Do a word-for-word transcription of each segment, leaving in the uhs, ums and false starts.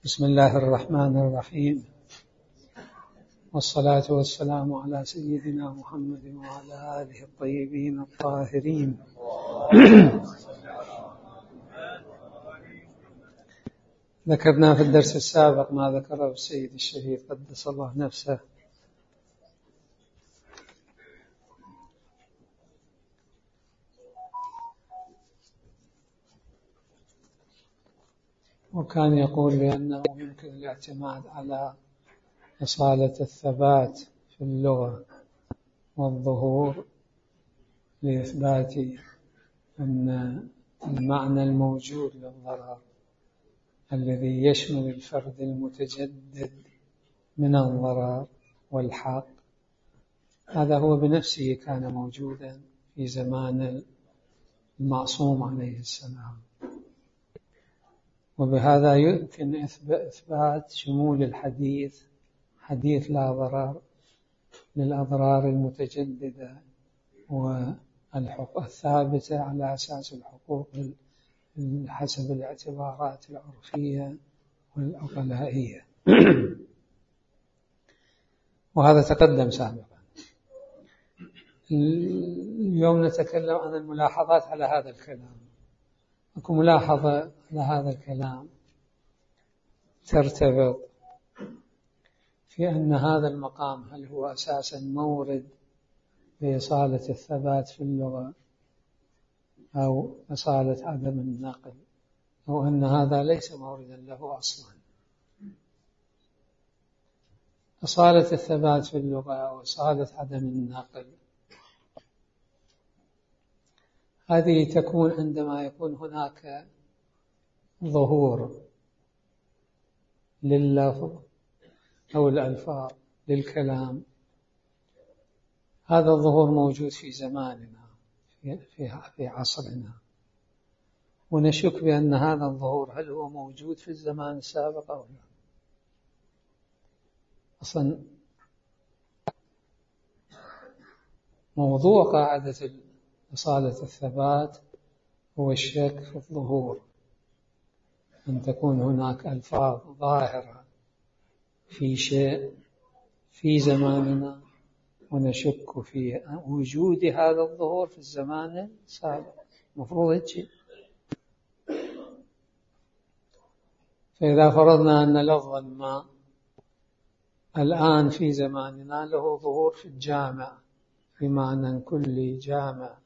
بسم الله الرحمن الرحيم، والصلاة والسلام على سيدنا محمد وعلى آله الطيبين الطاهرين. ذكرنا في الدرس السابق ما ذكره السيد الشهيد قدس الله نفسه وكان يقول بأنه يمكن الاعتماد على أصالة الثبات في اللغة والظهور لإثبات أن المعنى الموجود للضرر الذي يشمل الفرد المتجدد من الضرر والحق هذا هو بنفسه كان موجودا في زمان المعصوم عليه السلام، وبهذا يمكن إثبات شمول الحديث حديث لا ضرر للأضرار المتجددة والحقوق الثابتة على أساس الحقوق حسب الاعتبارات العرفية والعقلائية. وهذا تقدم سابقا. اليوم نتكلم عن الملاحظات على هذا الكلام. أكو ملاحظة على هذا الكلام ترتبط في أن هذا المقام هل هو أساسا مورد لإصالة الثبات في اللغة أو إصالة عدم النقل، أو أن هذا ليس موردا له أصلا. إصالة الثبات في اللغة أو إصالة عدم النقل هذه تكون عندما يكون هناك ظهور لللفظ أو الألفاظ للكلام. هذا الظهور موجود في زماننا في عصرنا، ونشك بأن هذا الظهور هل هو موجود في الزمان السابق أو لا. أصلا موضوع قاعدة إصالة الثبات هو الشك في الظهور، أن تكون هناك ألفاظ ظاهرة في شيء في زماننا ونشك في وجود هذا الظهور في الزمان السابق. مفروض هيك. فإذا فرضنا أن لفظا ما الآن في زماننا له ظهور في الجامع بمعنى كلي جامع،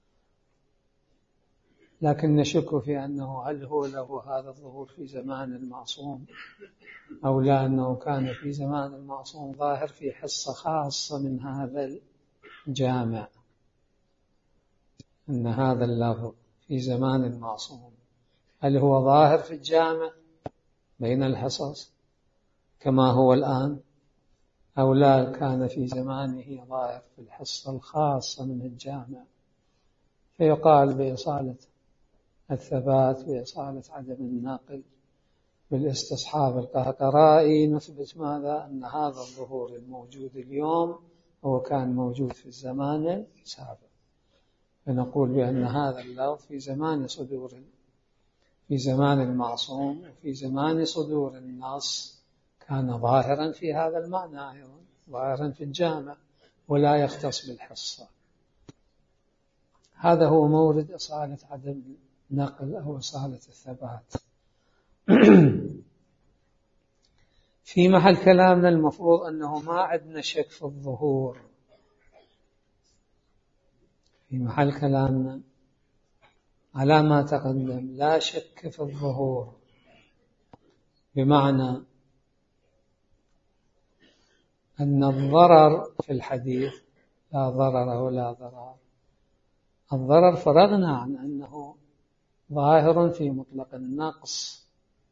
لكن نشك في أنه هل هو له هذا الظهور في زمان المعصوم أو لا، أنه كان في زمان المعصوم ظاهر في حصة خاصة من هذا الجامع، أن هذا اللفظ في زمان المعصوم هل هو ظاهر في الجامع بين الحصص كما هو الآن، أو لا كان في زمانه ظاهر في الحصة الخاصة من الجامع. فيقال بإصالة الثبات بإصالة عدم النقل بالاستصحاب القهقرائي نثبت ماذا؟ أن هذا الظهور الموجود اليوم هو كان موجود في الزمان السابق. فنقول بأن هذا اللفظ في زمان صدور في زمان المعصوم وفي زمان صدور النص كان ظاهرا في هذا المعنى أيضا، ظاهرا في الجامع ولا يختص بالحصة. هذا هو مورد إصالة عدم النقل أو إصالة الثبات. في محل كلامنا المفروض أنه ما عندنا شك في الظهور. في محل كلامنا على ما تقدم لا شك في الظهور، بمعنى أن الضرر في الحديث لا ضرر ولا ضرر. الضرر فرغنا عن أنه ظاهر في مطلق النقص،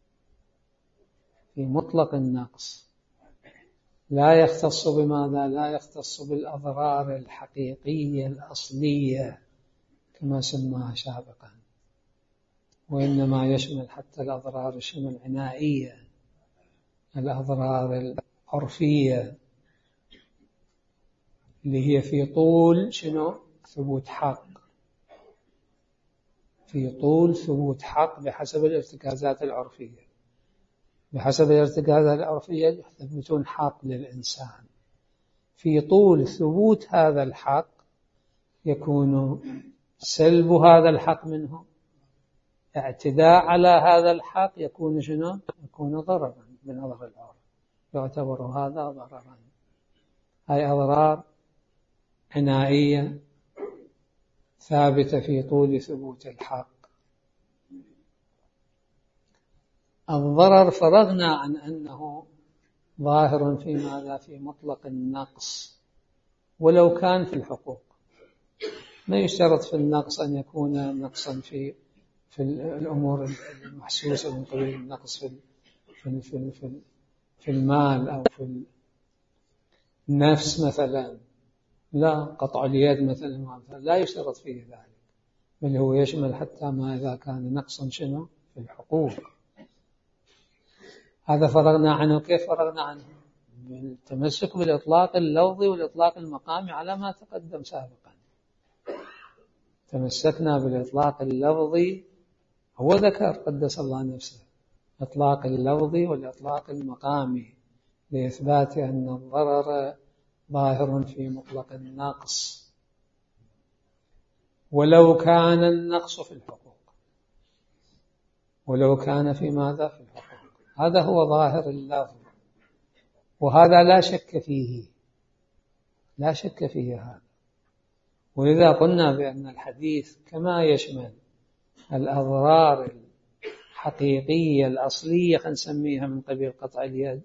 في مطلق النقص لا يختص بماذا؟ لا يختص بالأضرار الحقيقية الأصلية كما سماها سابقا، وإنما يشمل حتى الأضرار شمل عنائية، الأضرار العرفية اللي هي في طول شنو؟ ثبوت حق، في طول ثبوت حق بحسب الارتكازات العرفية. بحسب الارتكازات العرفية يثبتون حق للإنسان. في طول ثبوت هذا الحق يكون سلب هذا الحق منه، اعتداء على هذا الحق يكون شنو؟ يكون ضررا بنظر العرف، يعتبر هذا ضررا. هاي أضرار عنائية ثابتة في طول ثبوت الحق. الضرر فرغنا عن أنه ظاهر في ماذا؟ في مطلق النقص ولو كان في الحقوق. ما يشترط في النقص أن يكون نقصا في في الأمور المحسوسة من قبيل النقص في في في في, في المال أو في النفس مثلا، لا، قطع اليد مثلا لا يشترط فيه ذلك، بل هو يشمل حتى ما إذا كان نقصا شنو في الحقوق. هذا فرغنا عنه. كيف فرغنا عنه؟ بالتمسك بالإطلاق اللفظي والإطلاق المقامي على ما تقدم سابقا. تمسكنا بالإطلاق اللفظي، هو ذكر قدس الله نفسه إطلاق اللفظي والإطلاق المقامي لإثبات أن الضرر ظاهر في مطلق النقص ولو كان النقص في الحقوق، ولو كان في ماذا؟ في الحقوق. هذا هو ظاهر اللفظ، وهذا لا شك فيه، لا شك فيه هذا. ولذا قلنا بأن الحديث كما يشمل الأضرار الحقيقية الأصلية خلينا نسميها من قبيل قطع اليد،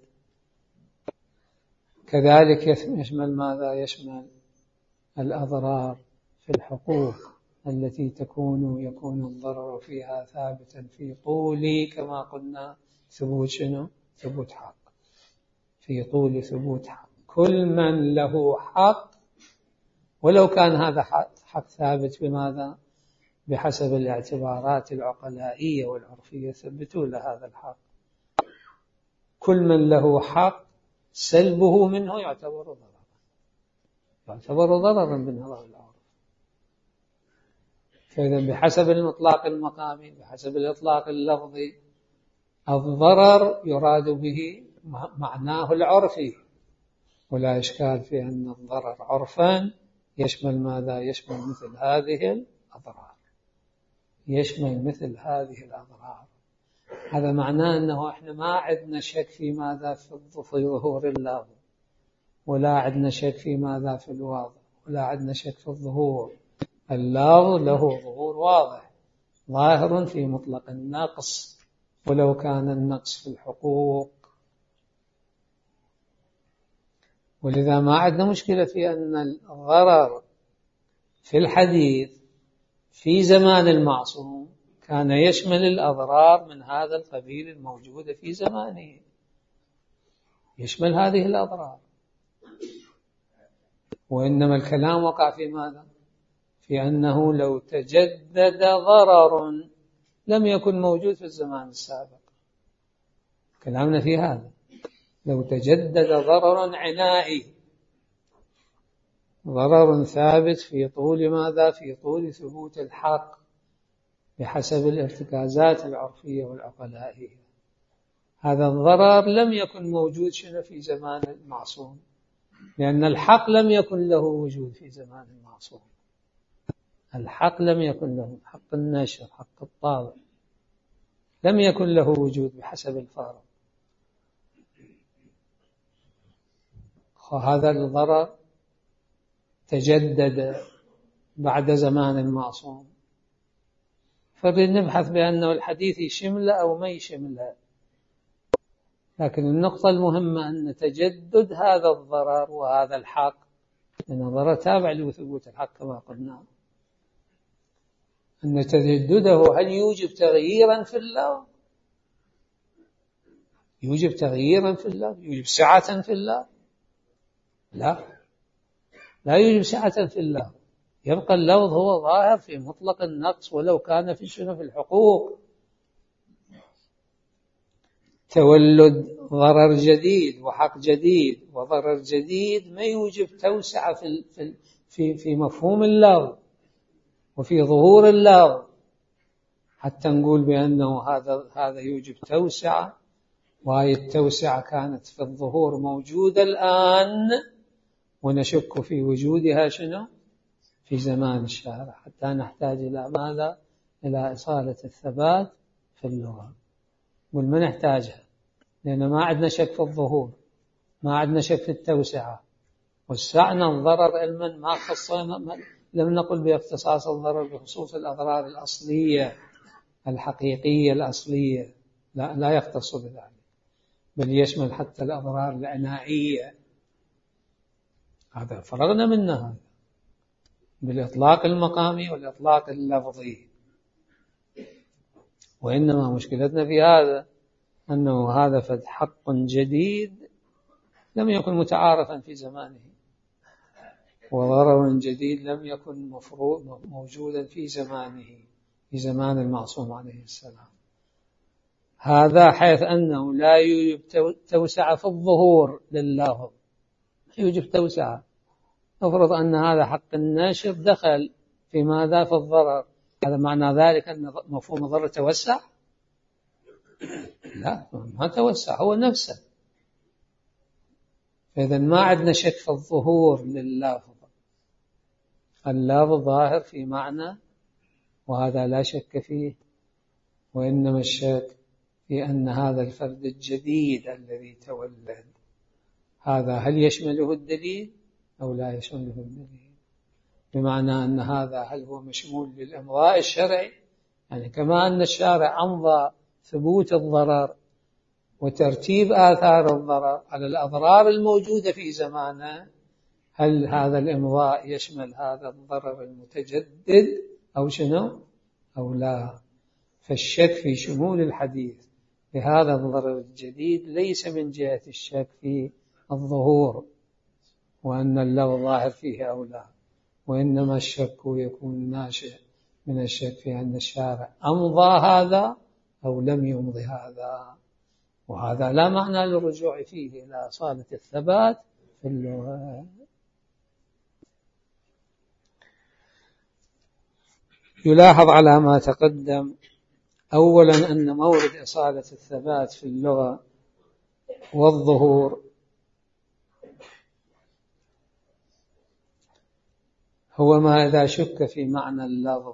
كذلك يشمل ماذا؟ يشمل الأضرار في الحقوق التي تكون يكون الضرر فيها ثابتا في طول كما قلنا ثبوت شنو؟ ثبوت حق، في طول ثبوت حق. كل من له حق ولو كان هذا حق ثابت بماذا؟ بحسب الاعتبارات العقلائية والعرفية ثبتوا لهذا الحق. كل من له حق سلبه منه يعتبر ضررا، يعتبر ضررا بنظر العرف. فإذا بحسب الإطلاق المقامي بحسب الإطلاق اللفظي الضرر يراد به معناه العرفي، ولا إشكال في أن الضرر عرفا يشمل ماذا؟ يشمل مثل هذه الأضرار، يشمل مثل هذه الأضرار. هذا معناه أنه إحنا ما عندنا شك في ماذا؟ في ظهور اللفظ، ولا عندنا شك في ماذا؟ في الوضع، ولا عندنا شك في الظهور. اللفظ له ظهور واضح ظاهر في مطلق النقص ولو كان النقص في الحقوق. ولذا ما عندنا مشكلة في أن الضرر في الحديث في زمان المعصوم كان يشمل الأضرار من هذا القبيل الموجودة في زمانه، يشمل هذه الأضرار. وإنما الكلام وقع في ماذا؟ في أنه لو تجدد ضرر لم يكن موجود في الزمان السابق. كلامنا في هذا، لو تجدد ضرر عنائي، ضرر ثابت في طول ماذا؟ في طول ثبوت الحق بحسب الارتكازات العرفية والعقلائية، هذا الضرر لم يكن موجود شنو في زمان المعصوم، لأن الحق لم يكن له وجود في زمان المعصوم. الحق لم يكن له، حق النشر، حق الطابع لم يكن له وجود بحسب الفارق. وهذا الضرر تجدد بعد زمان المعصوم، فبنبحث بأنه الحديث يشمله أو ما يشمله. لكن النقطة المهمة أن تجدد هذا الضرر وهذا الحق، لأن الضرر تابع لثبوت الحق كما قلنا، أن تجدده هل يوجب تغييرا في الله؟ يوجب تغييرا في الله؟ يوجب سعة في الله؟ لا، لا يوجب سعة في الله. يبقى اللفظ هو ظاهر في مطلق النقص ولو كان في شنو؟ في الحقوق. تولد ضرر جديد وحق جديد وضرر جديد ما يوجب توسعة في في في مفهوم اللفظ وفي ظهور اللفظ حتى نقول بأنه هذا هذا يوجب توسعة وهي التوسعة كانت في الظهور موجودة الآن، ونشك في وجودها شنو في زمان الشارع، حتى نحتاج إلى ماذا؟ إلى إصالة الثبات في اللغة. وما نحتاجها، لأن ما عندنا شك في الظهور، ما عندنا شك في التوسعة، وسعنا الضرر علما ما خصنا، لم نقل باختصاص الضرر بخصوص الأضرار الأصلية الحقيقية الأصلية، لا, لا يختص بذلك، بل يشمل حتى الأضرار العنائية. هذا فرغنا منها بالإطلاق المقامي والإطلاق اللفظي. وإنما مشكلتنا في هذا أنه هذا فد حق جديد لم يكن متعارفا في زمانه، وضرر جديد لم يكن مفروض موجودا في زمانه، في زمان المعصوم عليه السلام. هذا حيث أنه لا يوجب توسعة في الظهور لله، يوجب توسعة. نفرض أن هذا حق النشر دخل في ماذا؟ في الضرر. هذا معنى ذلك أن مفهوم الضرر توسع؟ لا، ما توسع، هو نفسه. إذن ما عندنا شك في الظهور لللافظ، اللافظ ظاهر في معنى، وهذا لا شك فيه. وإنما الشك في أن هذا الفرد الجديد الذي تولد هذا هل يشمله الدليل أو لا يشمله الدليل، بمعنى أن هذا هل هو مشمول للإمضاء الشرعي، يعني كما أن الشارع أمضى ثبوت الضرر وترتيب آثار الضرر على الأضرار الموجودة في زمانه، هل هذا الإمضاء يشمل هذا الضرر المتجدد أو شنو أو لا؟ فالشك في شمول الحديث بهذا الضرر الجديد ليس من جهة الشك في الظهور وأن اللفظ ظاهر فيه أو لا، وإنما الشك يكون ناشئ من الشك في أن الشارع أمضى هذا أو لم يمضي هذا، وهذا لا معنى للرجوع فيه إلى أصالة الثبات في اللغة. يلاحظ على ما تقدم أولا أن مورد إصالة الثبات في اللغة والظهور هو ما إذا شك في معنى اللفظ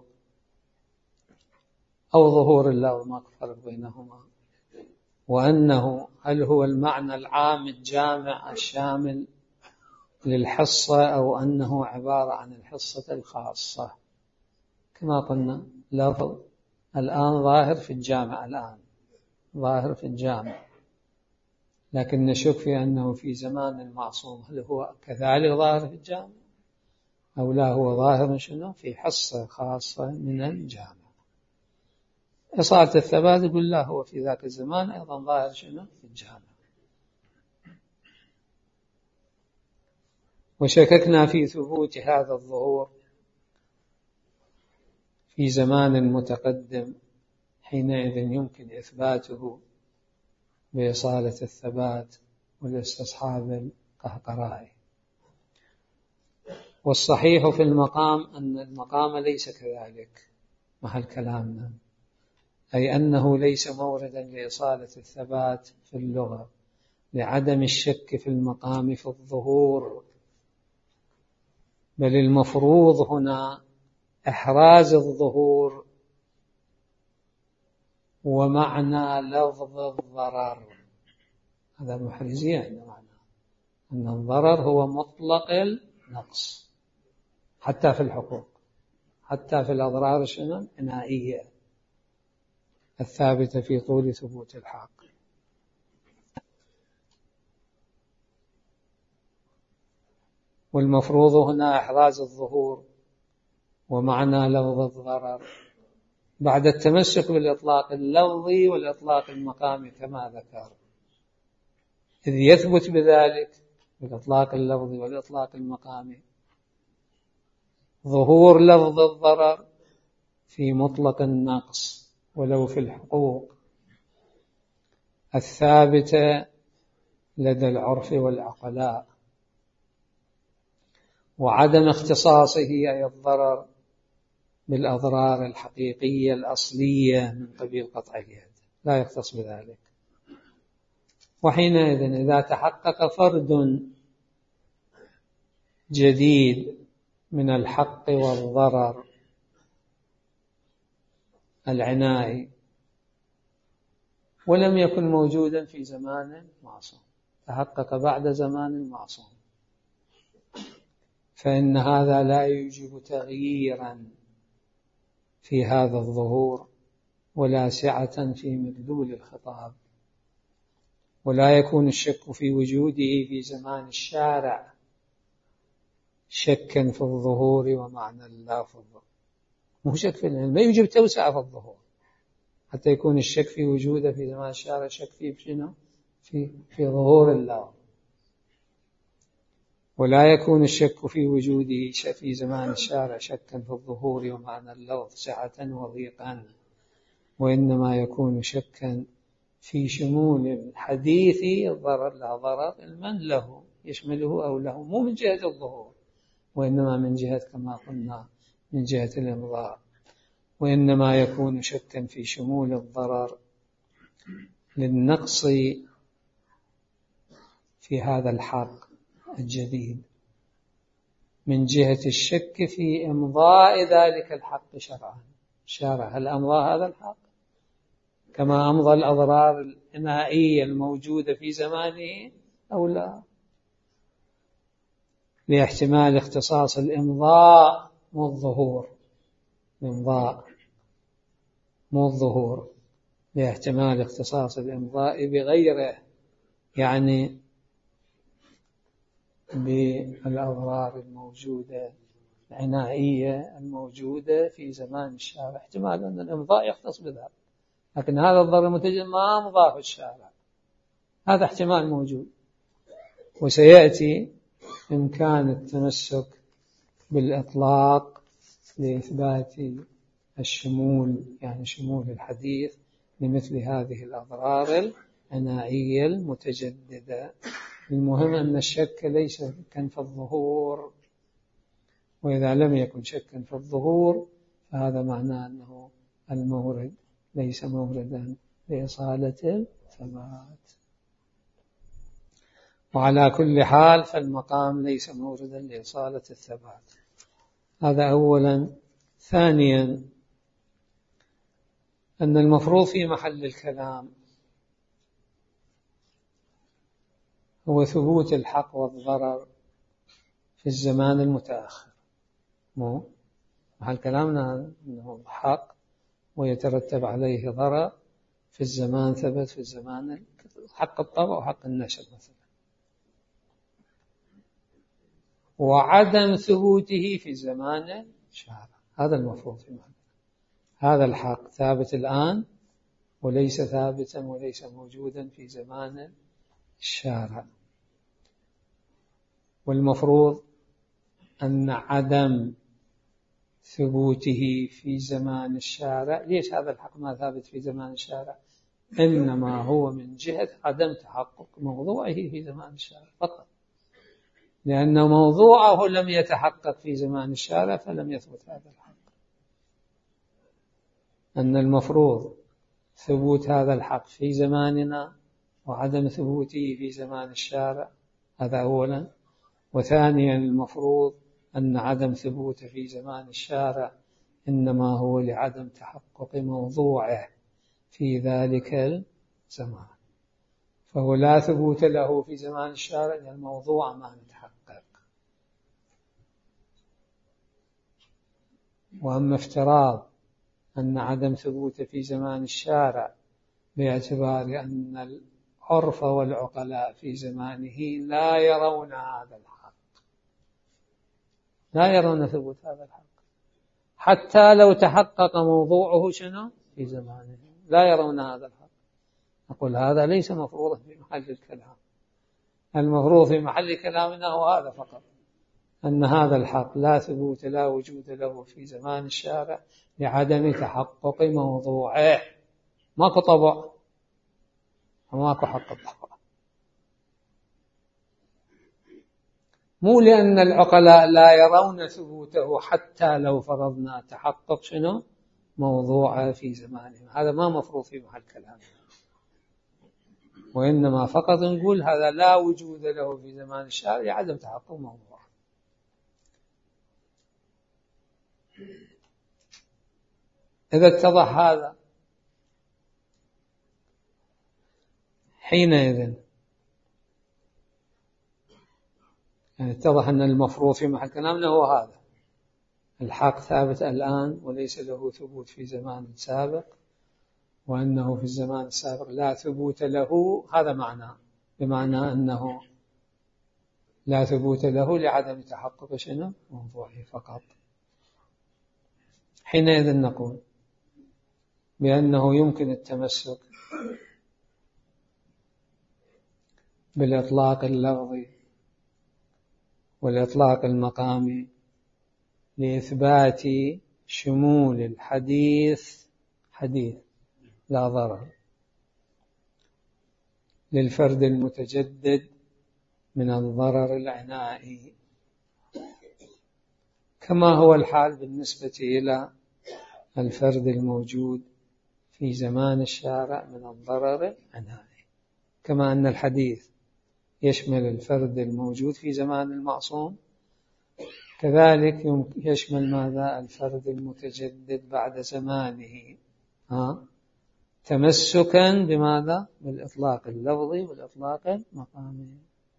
أو ظهور اللفظ، ما فرق بينهما، وأنه هل هو المعنى العام الجامع الشامل للحصة أو أنه عبارة عن الحصة الخاصة. كما قلنا لفظ الآن ظاهر في الجامع، الآن ظاهر في الجامع، لكن نشك في أنه في زمان المعصوم هل هو كذلك ظاهر في الجامع أو لا، هو ظاهر شنو في حصة خاصة من الجامع. إصالة الثبات يقول لا، هو في ذاك الزمان أيضا ظاهر شنو في الجامع. وشككنا في ثبوت هذا الظهور في زمان متقدم، حينئذ يمكن إثباته بإصالة الثبات والاستصحاب القهقرائي. والصحيح في المقام أن المقام ليس كذلك محل كلامنا، أي أنه ليس موردا لإصالة الثبات في اللغة لعدم الشك في المقام في الظهور، بل المفروض هنا إحراز الظهور ومعنى لفظ الضرر. هذا المحرزية عندنا معنى أن الضرر هو مطلق النقص حتى في الحقوق، حتى في الأضرار العنائية الثابتة في طول ثبوت الحق. والمفروض هنا إحراز الظهور ومعنى لفظ الضرر بعد التمسك بالإطلاق اللفظي والإطلاق المقامي كما ذكر، إذ يثبت بذلك بالإطلاق اللفظي والإطلاق المقامي ظهور لفظ الضرر في مطلق النقص ولو في الحقوق الثابتة لدى العرف والعقلاء، وعدم اختصاصه أي الضرر بالأضرار الحقيقية الأصلية من قبيل قطع اليد، لا يختص بذلك. وحينئذ إذا تحقق فرد جديد من الحق والضرر العنائي ولم يكن موجودا في زمان معصوم، تحقق بعد زمان معصوم، فإن هذا لا يوجب تغييرا في هذا الظهور ولا سعة في مدلول الخطاب، ولا يكون الشك في وجوده في زمان الشارع شكا في الظهور ومعنى اللفظ. مو شك في العلم، ما يوجب توسعة في الظهور حتى يكون الشك في وجوده في زمان الشارع شك في شنو؟ في في ظهور اللفظ. ولا يكون الشك في وجوده في زمان الشارع شكا في الظهور ومعنى اللفظ سعة وضيقا، وإنما يكون شكا في شمول الحديث الضرر لا ضرر المن له يشمله أو له، مو من جهة الظهور وإنما من جهة كما قلنا من جهة الإمضاء. وإنما يكون شكا في شمول الضرر للنقص في هذا الحق الجديد من جهة الشك في إمضاء ذلك الحق شرعا. شرع هل أمضى هذا الحق كما أمضى الأضرار الإنائية الموجودة في زمانه أو لا؟ لاحتمال اختصاص الإمضاء مو الظهور، الإمضاء مو الظهور، لاحتمال اختصاص الإمضاء بغيره، يعني بالأضرار الموجودة العنائية الموجودة في زمان الشارع، احتمال أن الإمضاء يختص بذلك، لكن هذا الضرر المتجدد ما أمضاه الشارع، هذا احتمال موجود. وسيأتي إمكان التمسك بالإطلاق لإثبات الشمول، يعني شمول الحديث لمثل هذه الأضرار العنائية المتجددة. المهم أن الشك ليس شكا في الظهور، وإذا لم يكن شكا في الظهور فهذا معناه أنه المورد ليس موردا لإصالة الثبات. وعلى كل حال فالمقام ليس موردا لإصالة الثبات، هذا أولا. ثانيا أن المفروض في محل الكلام هو ثبوت الحق والضرر في الزمان المتأخر، مو محل كلامنا أنه حق ويترتب عليه ضرر في الزمان ثبت في الزمان حق الطبع وحق النشر مثلا، وعدم ثبوته في زمان الشارع، هذا المفروض في محل. هذا الحق ثابت الآن وليس ثابتا وليس موجودا في زمان الشارع، والمفروض أن عدم ثبوته في زمان الشارع، ليش هذا الحق ما ثابت في زمان الشارع؟ إنما هو من جهة عدم تحقق موضوعه في زمان الشارع فقط، لأن موضوعه لم يتحقق في زمان الشارع فلم يثبت هذا الحق. أن المفروض ثبوت هذا الحق في زماننا وعدم ثبوته في زمان الشارع، هذا أولا. وثانيا المفروض أن عدم ثبوته في زمان الشارع إنما هو لعدم تحقق موضوعه في ذلك الزمان، فهو لا ثبوت له في زمان الشارع لأن الموضوع ما متحقق. وأما افتراض أن عدم ثبوته في زمان الشارع باعتبار أن العرف والعقلاء في زمانه لا يرون هذا الحق، لا يرون ثبوت هذا الحق حتى لو تحقق موضوعه شنو في زمانه، لا يرون هذا الحق، نقول هذا ليس مفروضا في محل الكلام. المفروض في محل كلامنا هو هذا فقط، أن هذا الحق لا ثبوت لا وجود له في زمان الشارع لعدم تحقق موضوعه. ماكو طبع وماكو حق الطبع، مو لأن العقلاء لا يرون ثبوته حتى لو فرضنا تحقق شنو موضوعه في زمانه، هذا ما مفروض في محل كلامنا. وإنما فقط نقول هذا لا وجود له في زمان الشارع لعدم تحقق موضوع. إذا اتضح هذا حينئذ يعني اتضح أن المفروض في محل كلامنا هو هذا: الحق ثابت الآن وليس له ثبوت في زمان سابق، وأنه في الزمان السابق لا ثبوت له. هذا معناه، بمعنى أنه لا ثبوت له لعدم تحقق شنو موضوعه فقط. حينئذ نقول بأنه يمكن التمسك بالإطلاق اللفظي والإطلاق المقامي لإثبات شمول الحديث حديث لا ضرر للفرد المتجدد من الضرر العنائي، كما هو الحال بالنسبة إلى الفرد الموجود في زمان الشارع من الضرر العنائي. كما أن الحديث يشمل الفرد الموجود في زمان المعصوم، كذلك يشمل ماذا؟ الفرد المتجدد بعد زمانه، ها؟ تمسكا بماذا؟ بالإطلاق اللفظي والإطلاق المقامي.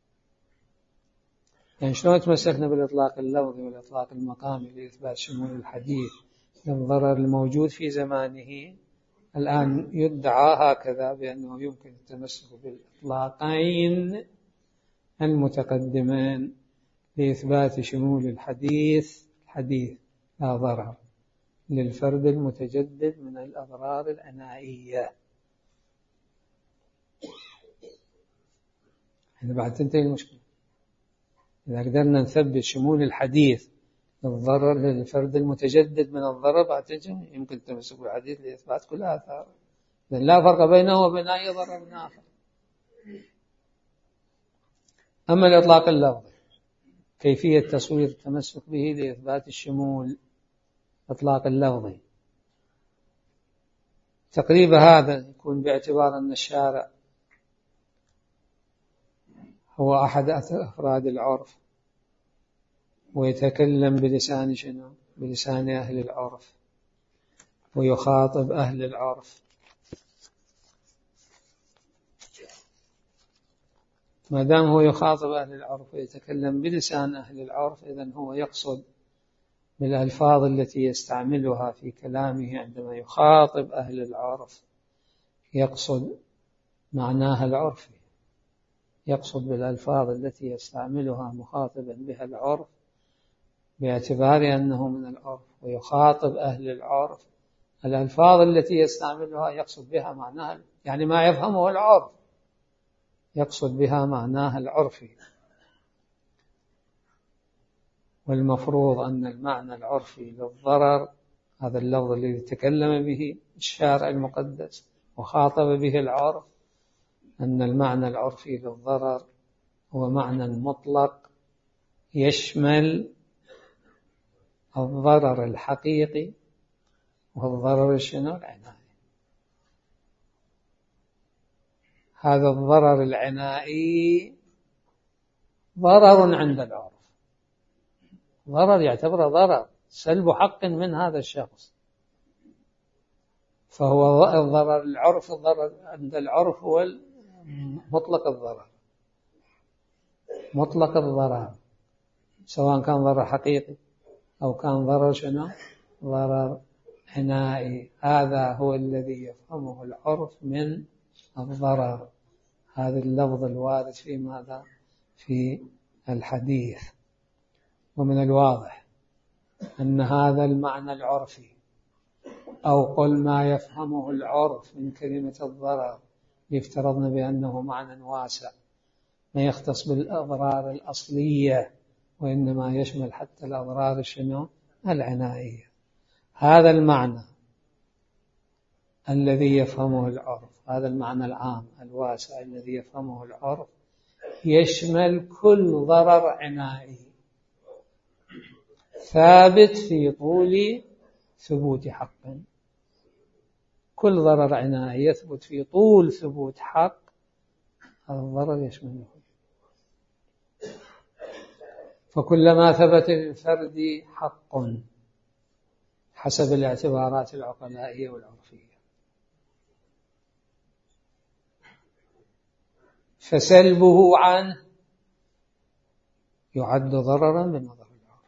يعني شلون تمسكنا بالإطلاق اللفظي والإطلاق المقامي لإثبات شمول الحديث للضرر الموجود في زمانه؟ الآن يدعى هكذا بأنه يمكن التمسك بالإطلاقين المتقدمين لإثبات شمول الحديث حديث لا ضرر للفرد المتجدد من الأضرار العنائية. يعني بعد تنتهي المشكلة إذا قدرنا نثبت شمول الحديث للضرر للفرد المتجدد من الضرر، بعد تنتهي يمكن التمسك بالحديث لإثبات كل آثار، لأن لا فرق بينه وبين أي ضرر آخر. أما الإطلاق اللفظي كيفية تصوير التمسك به لإثبات الشمول، إطلاق اللفظي تقريب هذا يكون باعتبار أن الشارع هو أحد أفراد العرف ويتكلم بلسان شنو؟ بلسان أهل العرف ويخاطب أهل العرف. ما دام هو يخاطب أهل العرف ويتكلم بلسان أهل العرف، إذن هو يقصد بالألفاظ التي يستعملها في كلامه عندما يخاطب أهل العرف يقصد معناها العرفي، يقصد بالألفاظ التي يستعملها مخاطبا بها العرف باعتبار أنه من العرف ويخاطب أهل العرف. الألفاظ التي يستعملها يقصد بها معناها، يعني ما يفهمه العرف يقصد بها معناها العرفي. والمفروض أن المعنى العرفي للضرر، هذا اللفظ الذي تكلم به الشارع المقدس وخاطب به العرف، أن المعنى العرفي للضرر هو معنى مطلق يشمل الضرر الحقيقي والضرر الشنو العنائي. هذا الضرر العنائي ضرر عند العرف، ضرر يعتبر ضرر، سلب حق من هذا الشخص، فهو الضرر العرف الضرر عند العرف هو مطلق الضرر، مطلق الضرر سواء كان ضرر حقيقي أو كان ضرر شنو ضرر عنائي. هذا هو الذي يفهمه العرف من الضرر، هذا اللفظ الوارد في ماذا؟ في الحديث. ومن الواضح أن هذا المعنى العرفي أو قل ما يفهمه العرف من كلمة الضرر، يفترضنا بأنه معنى واسع ما يختص بالأضرار الأصلية، وإنما يشمل حتى الأضرار الشنو العنائية. هذا المعنى الذي يفهمه العرف، هذا المعنى العام الواسع الذي يفهمه العرف يشمل كل ضرر عنائي ثابت في طول ثبوت حق، كل ضرر عنائي يثبت في طول ثبوت حق هذا الضرر يشمله. فكلما ثبت للفرد حق حسب الاعتبارات العقلائية والعرفية فسلبه عنه يعد ضررا بنظر العرف،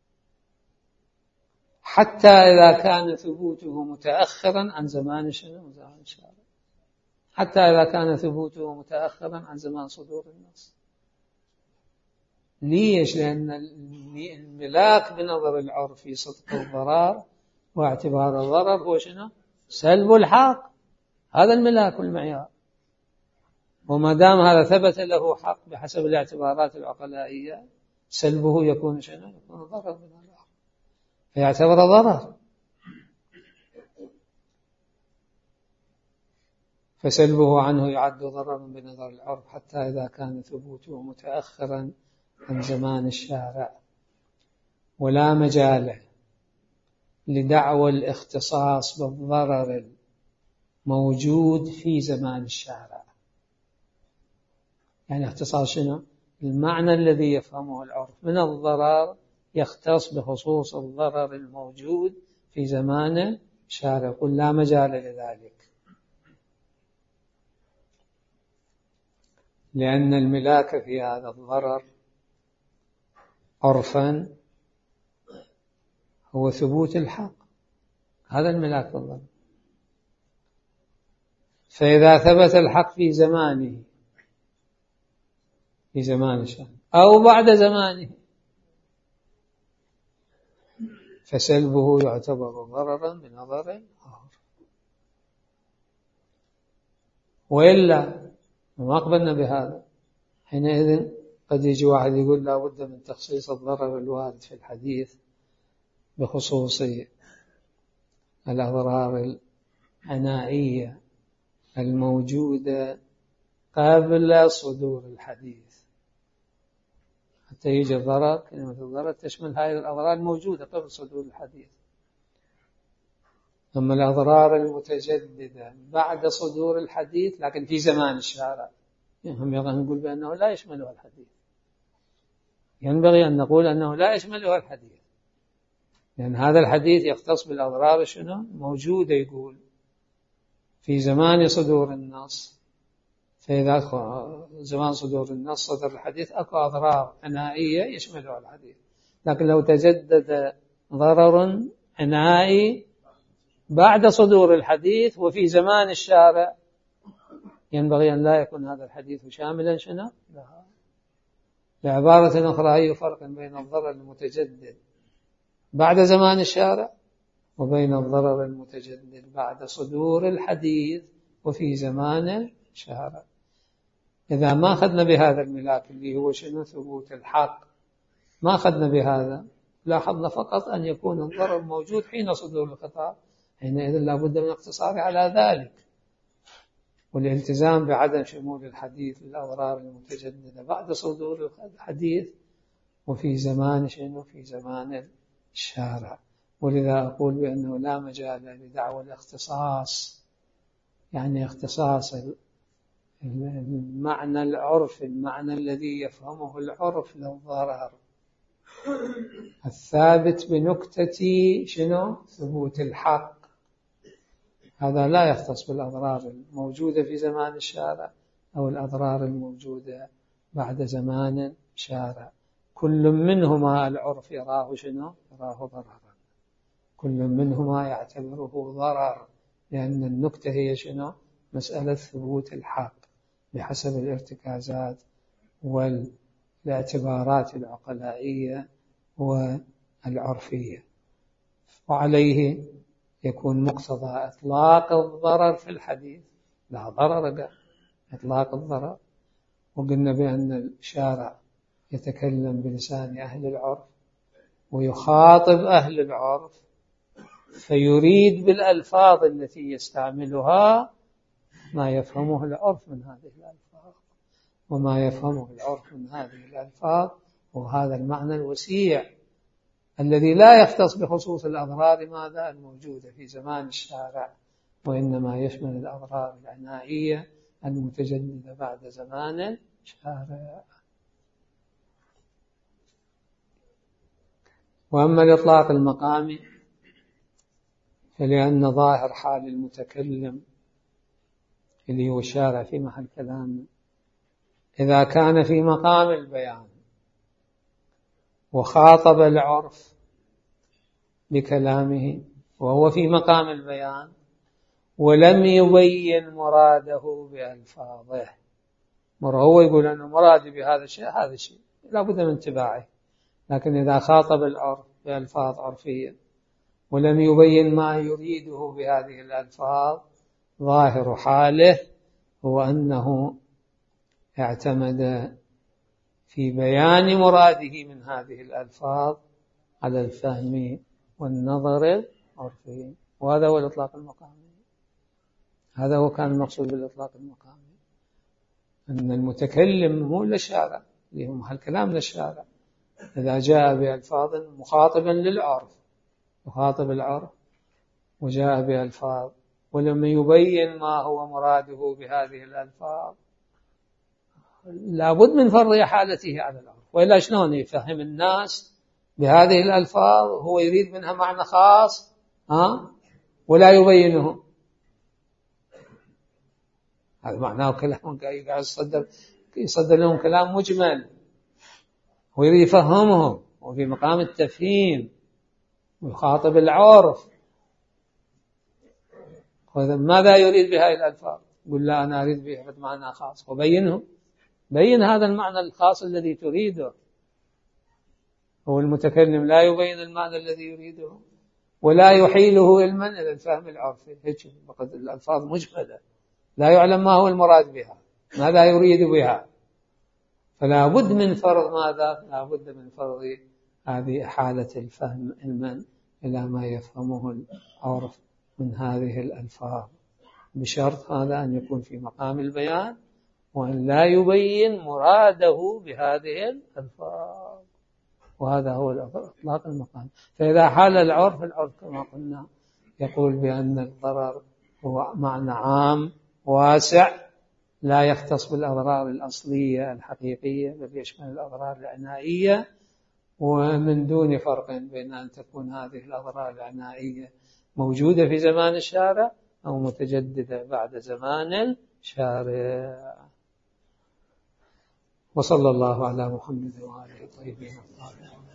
حتى إذا كان ثبوته متأخرا عن زمان شنو زمان الشارع، حتى إذا كان ثبوته متأخرا عن زمان صدور النص. ليش؟ لأن الملاك بنظر العرف في صدق الضرر واعتبار الضرر هو شنو؟ سلب الحق، هذا الملاك والمعيار. وما دام هذا ثبت له حق بحسب الاعتبارات العقلائية سلبه يكون شنو؟ يكون ضرر من الآخر، فيعتبر ضرر. فسلبه عنه يعد ضررا بنظر العرف حتى إذا كان ثبوته متأخرا عن زمان الشارع، ولا مجال لدعوى الاختصاص بالضرر الموجود في زمان الشارع. يعني اختصاص شنو؟ المعنى الذي يفهمه العرف من الضرر يختص بخصوص الضرر الموجود في زمان الشارع، يقول لا مجال لذلك، لأن الملاك في هذا الضرر عرفا هو ثبوت الحق، هذا الملاك بالضرر. فإذا ثبت الحق في زمانه في زمان الشارع أو بعد زمانه فسلبه يعتبر ضررا بنظر العرف. وإلا ما قبلنا بهذا، حينئذ قد يجي واحد يقول لا بد من تخصيص الضرر الوارد في الحديث بخصوص الأضرار العنائية الموجودة قبل صدور الحديث، حتى يجي الضرر. كلمة الضرر تشمل هذه الأضرار الموجودة قبل صدور الحديث. أما الأضرار المتجددة بعد صدور الحديث لكن في زمان الشارع هم ينبغي أن نقول بأنه لا يشملها الحديث، ينبغي أن نقول أنه لا يشملها الحديث، لأن هذا الحديث يختص بالأضرار شنو موجودة، يقول في زمان صدور النص. فإذا زمان صدور النص صدر الحديث أكو أضرار عنائية يشملها الحديث، لكن لو تجدد ضرر عنائي بعد صدور الحديث وفي زمان الشارع ينبغي أن لا يكون هذا الحديث شاملا شنو لها. بعبارة أخرى أي فرق بين الضرر المتجدد بعد زمان الشارع وبين الضرر المتجدد بعد صدور الحديث وفي زمان الشارع؟ إذا ما أخذنا بهذا الملاك اللي هو شنو ثبوت الحق، ما أخذنا بهذا، لاحظنا فقط أن يكون الضرر موجود حين صدور الخطاب، حينئذ لا بد من الاقتصار على ذلك والالتزام بعدم شمول الحديث للأضرار المتجددة بعد صدور الحديث وفي زمان شنو في زمان الشارع. ولذا أقول بأنه لا مجال لدعوى الاختصاص، يعني اختصاص المعنى العرف، المعنى الذي يفهمه العرف للضرر الثابت بنكتة شنو ثبوت الحق، هذا لا يختص بالأضرار الموجودة في زمان الشارع أو الأضرار الموجودة بعد زمان شارع. كل منهما العرف يراه شنو يراه ضررا، كل منهما يعتبره ضرر، لأن النكتة هي شنو مسألة ثبوت الحق بحسب الارتكازات والاعتبارات العقلائية والعرفية. وعليه يكون مقتضى إطلاق الضرر في الحديث، لا ضرر إطلاق الضرر. وقلنا بأن الشارع يتكلم بلسان أهل العرف ويخاطب أهل العرف، فيريد بالألفاظ التي يستعملها ما يفهمه العرف من هذه الألفاظ، وما يفهمه العرف من هذه الألفاظ وهذا المعنى الوسيع الذي لا يختص بخصوص الأضرار ماذا الموجودة في زمان الشارع، وإنما يشمل الأضرار العنائية المتجددة بعد زمان شارع. وأما الإطلاق المقامي فلأن ظاهر حال المتكلم اللي هو الشارع في محل كلامه إذا كان في مقام البيان وخاطب العرف بكلامه وهو في مقام البيان ولم يبين مراده بألفاظه، مرة هو يقول أنه مرادي بهذا الشيء هذا الشيء لا بد من اتباعه، لكن إذا خاطب العرف بألفاظ عرفية ولم يبين ما يريده بهذه الألفاظ ظاهر حاله هو أنه اعتمد في بيان مراده من هذه الألفاظ على الفهم والنظر العرفي، وهذا هو الإطلاق المقامي. هذا هو كان المقصود بالإطلاق المقامي، أن المتكلم هو للشارع اللي هو محل كلام للشارع إذا جاء بألفاظ مخاطبا للعرف مخاطب العرف وجاء بألفاظ ولم يبين ما هو مراده بهذه الألفاظ لابد من فرض حالته على العرف، وإلا شلون يفهم الناس بهذه الألفاظ هو يريد منها معنى خاص ها ولا يبينه؟ هذا معناه كلام قاعد يصدر يصدر لهم كلام مجمل ويريد يفهمهم وفي مقام التفهيم ويخاطب العرف. ماذا يريد بهذه الألفاظ؟ يقول لا أنا أريد بها معنى خاص وبينه، بين هذا المعنى الخاص الذي تريده. هو المتكلم لا يبين المعنى الذي يريده ولا يحيله علما إلى الفهم العرفي، هيك فقد الألفاظ مجملة لا يعلم ما هو المراد بها ماذا يريد بها، فلا بد من فرض ماذا؟ لا بد من فرض هذه حالة الفهم علما إلى ما يفهمه العرف من هذه الألفاظ، بشرط هذا أن يكون في مقام البيان وأن لا يبين مراده بهذه الألفاظ، وهذا هو الإطلاق المقام. فإذا حال العرف العرف كما قلنا يقول بأن الضرر هو معنى عام واسع لا يختص بالأضرار الأصلية الحقيقية بل يشمل الأضرار العنائية، ومن دون فرق بين أن تكون هذه الأضرار العنائية موجودة في زمان الشارع أو متجددة بعد زمان الشارع. وصلى الله على محمد وآله الطيبين الطاهرين.